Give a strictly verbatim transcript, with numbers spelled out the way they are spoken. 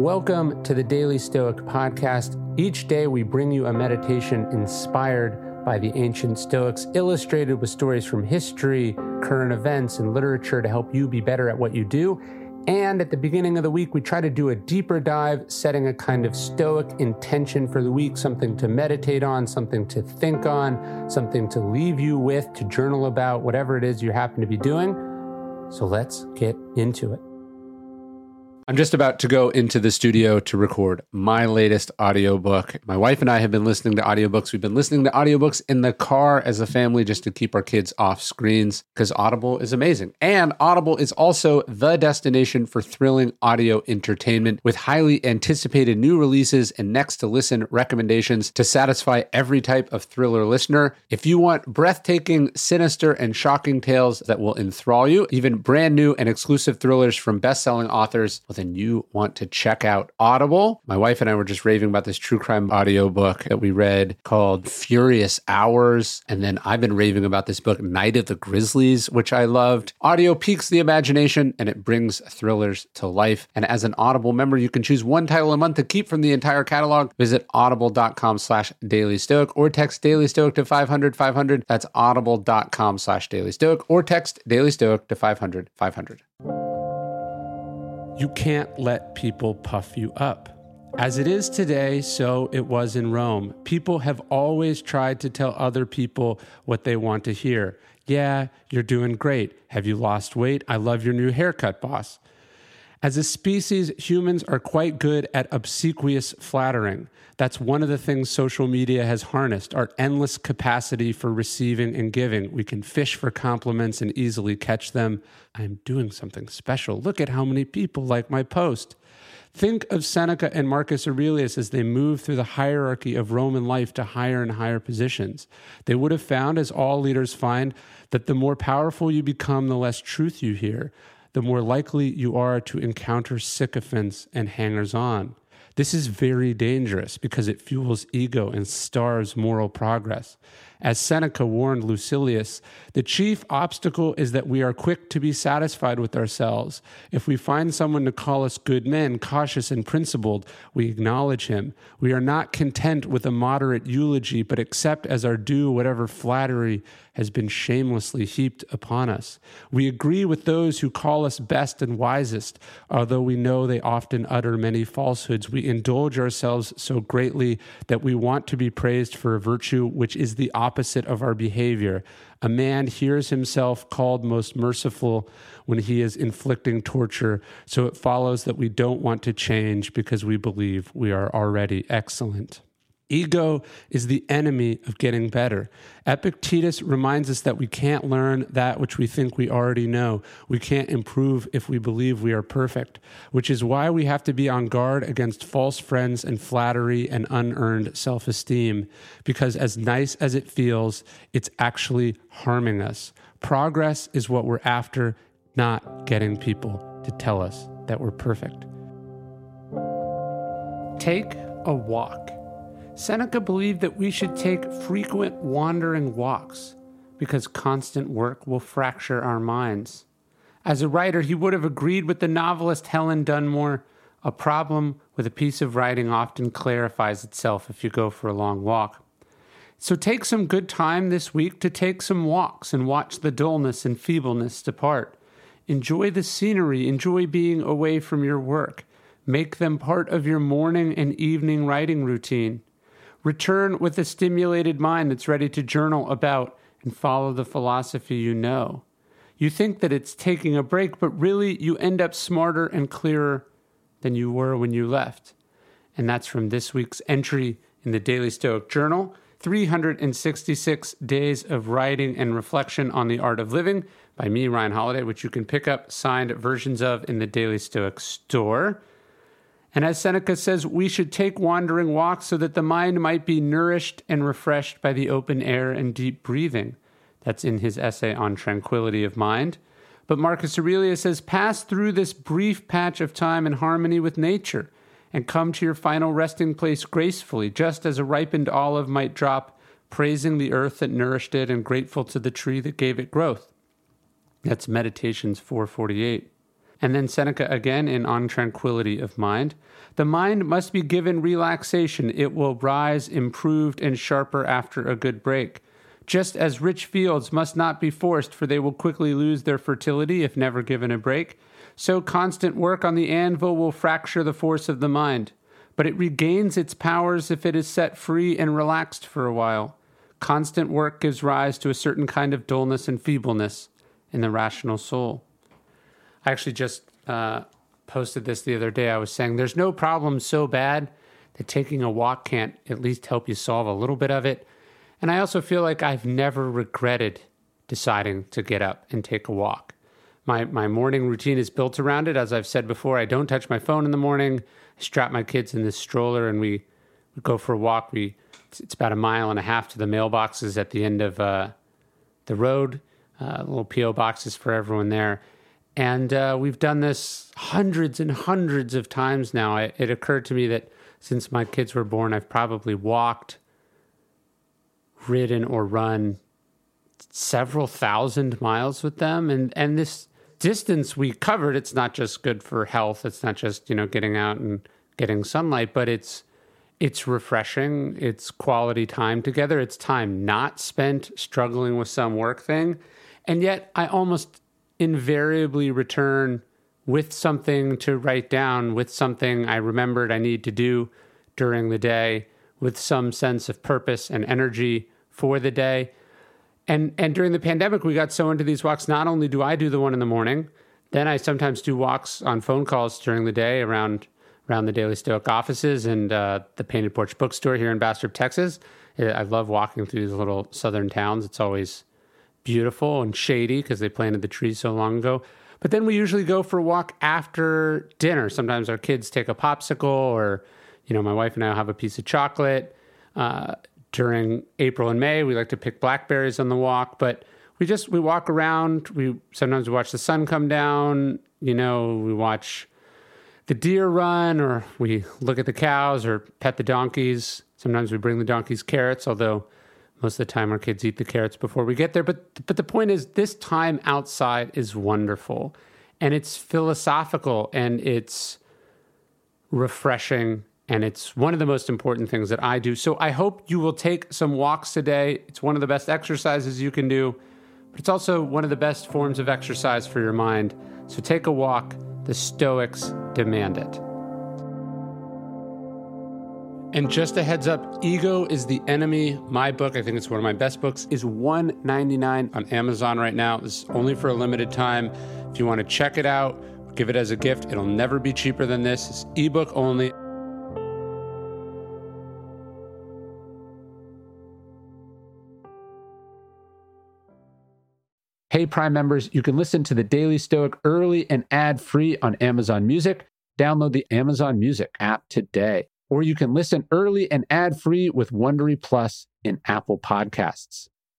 Welcome to the Daily Stoic Podcast. Each day we bring you a meditation inspired by the ancient Stoics, illustrated with stories from history, current events, and literature to help you be better at what you do. And at the beginning of the week, we try to do a deeper dive, setting a kind of Stoic intention for the week, something to meditate on, something to think on, something to leave you with, to journal about, whatever it is you happen to be doing. So let's get into it. I'm just about to go into the studio to record my latest audiobook. My wife and I have been listening to audiobooks. We've been listening to audiobooks in the car as a family just to keep our kids off screens because Audible is amazing. And Audible is also the destination for thrilling audio entertainment with highly anticipated new releases and next to listen recommendations to satisfy every type of thriller listener. If you want breathtaking, sinister, and shocking tales that will enthrall you, even brand new and exclusive thrillers from best-selling authors, then you want to check out Audible. My wife and I were just raving about this true crime audiobook that we read called Furious Hours. And then I've been raving about this book, Night of the Grizzlies, which I loved. Audio piques the imagination and it brings thrillers to life. And as an Audible member, you can choose one title a month to keep from the entire catalog. Visit audible.com slash Daily Stoic or text Daily Stoic to five hundred five hundred. That's audible.com slash Daily Stoic or text Daily Stoic to five hundred five hundred. You can't let people puff you up. As it is today, so it was in Rome. People have always tried to tell other people what they want to hear. Yeah, you're doing great. Have you lost weight? I love your new haircut, boss. As a species, humans are quite good at obsequious flattering. That's one of the things social media has harnessed, our endless capacity for receiving and giving. We can fish for compliments and easily catch them. I'm doing something special. Look at how many people like my post. Think of Seneca and Marcus Aurelius as they moved through the hierarchy of Roman life to higher and higher positions. They would have found, as all leaders find, that the more powerful you become, the less truth you hear, the more likely you are to encounter sycophants and hangers-on. This is very dangerous because it fuels ego and starves moral progress. As Seneca warned Lucilius, the chief obstacle is that we are quick to be satisfied with ourselves. If we find someone to call us good men, cautious and principled, we acknowledge him. We are not content with a moderate eulogy, but accept as our due whatever flattery has been shamelessly heaped upon us. We agree with those who call us best and wisest, although we know they often utter many falsehoods. We indulge ourselves so greatly that we want to be praised for a virtue which is the opposite of our behavior. A man hears himself called most merciful when he is inflicting torture, so it follows that we don't want to change because we believe we are already excellent. Ego is the enemy of getting better. Epictetus reminds us that we can't learn that which we think we already know. We can't improve if we believe we are perfect, which is why we have to be on guard against false friends and flattery and unearned self-esteem, because as nice as it feels, it's actually harming us. Progress is what we're after, not getting people to tell us that we're perfect. Take a walk. Seneca believed that we should take frequent wandering walks because constant work will fracture our minds. As a writer, he would have agreed with the novelist Helen Dunmore, a problem with a piece of writing often clarifies itself if you go for a long walk. So take some good time this week to take some walks and watch the dullness and feebleness depart. Enjoy the scenery, enjoy being away from your work. Make them part of your morning and evening writing routine. Return with a stimulated mind that's ready to journal about and follow the philosophy you know. You think that it's taking a break, but really you end up smarter and clearer than you were when you left. And that's from this week's entry in the Daily Stoic Journal, three hundred sixty-six Days of Writing and Reflection on the Art of Living by me, Ryan Holiday, which you can pick up signed versions of in the Daily Stoic store. And as Seneca says, we should take wandering walks so that the mind might be nourished and refreshed by the open air and deep breathing. That's in his essay on tranquility of mind. But Marcus Aurelius says, pass through this brief patch of time in harmony with nature and come to your final resting place gracefully, just as a ripened olive might drop, praising the earth that nourished it and grateful to the tree that gave it growth. That's Meditations four forty-eight. And then Seneca again in On Tranquility of Mind. The mind must be given relaxation. It will rise improved and sharper after a good break. Just as rich fields must not be forced, for they will quickly lose their fertility if never given a break, so constant work on the anvil will fracture the force of the mind. But it regains its powers if it is set free and relaxed for a while. Constant work gives rise to a certain kind of dullness and feebleness in the rational soul. I actually just uh, posted this the other day. I was saying there's no problem so bad that taking a walk can't at least help you solve a little bit of it. And I also feel like I've never regretted deciding to get up and take a walk. My my morning routine is built around it. As I've said before, I don't touch my phone in the morning. I strap my kids in this stroller and we, we go for a walk. We it's, it's about a mile and a half to the mailboxes at the end of uh, the road, uh, little P O boxes for everyone there. And uh, we've done this hundreds and hundreds of times now. I, it occurred to me that since my kids were born, I've probably walked, ridden, or run several thousand miles with them. And, and this distance we covered, it's not just good for health. It's not just, you know, getting out and getting sunlight, but it's it's refreshing. It's quality time together. It's time not spent struggling with some work thing. And yet I almost invariably return with something to write down, with something I remembered I need to do during the day, with some sense of purpose and energy for the day. And and during the pandemic, we got so into these walks. Not only do I do the one in the morning, then I sometimes do walks on phone calls during the day around around the Daily Stoic offices and uh, the Painted Porch Bookstore here in Bastrop, Texas. I love walking through these little southern towns. It's always beautiful and shady because they planted the trees so long ago. But then we usually go for a walk after dinner. Sometimes our kids take a popsicle, or, you know, my wife and I will have a piece of chocolate. Uh, during April and May, we like to pick blackberries on the walk, but we just, we walk around. We sometimes we watch the sun come down. You know, we watch the deer run, or we look at the cows or pet the donkeys. Sometimes we bring the donkeys carrots, although most of the time our kids eat the carrots before we get there. But but the point is, this time outside is wonderful, and it's philosophical, and it's refreshing, and it's one of the most important things that I do. So I hope you will take some walks today. It's one of the best exercises you can do, but it's also one of the best forms of exercise for your mind. So take a walk. The Stoics demand it. And just a heads up, Ego is the Enemy. My book, I think it's one of my best books, is one dollar and ninety-nine cents on Amazon right now. This is only for a limited time. If you want to check it out, give it as a gift. It'll never be cheaper than this. It's ebook only. Hey, Prime members, you can listen to the Daily Stoic early and ad-free on Amazon Music. Download the Amazon Music app today. Or you can listen early and ad-free with Wondery Plus in Apple Podcasts.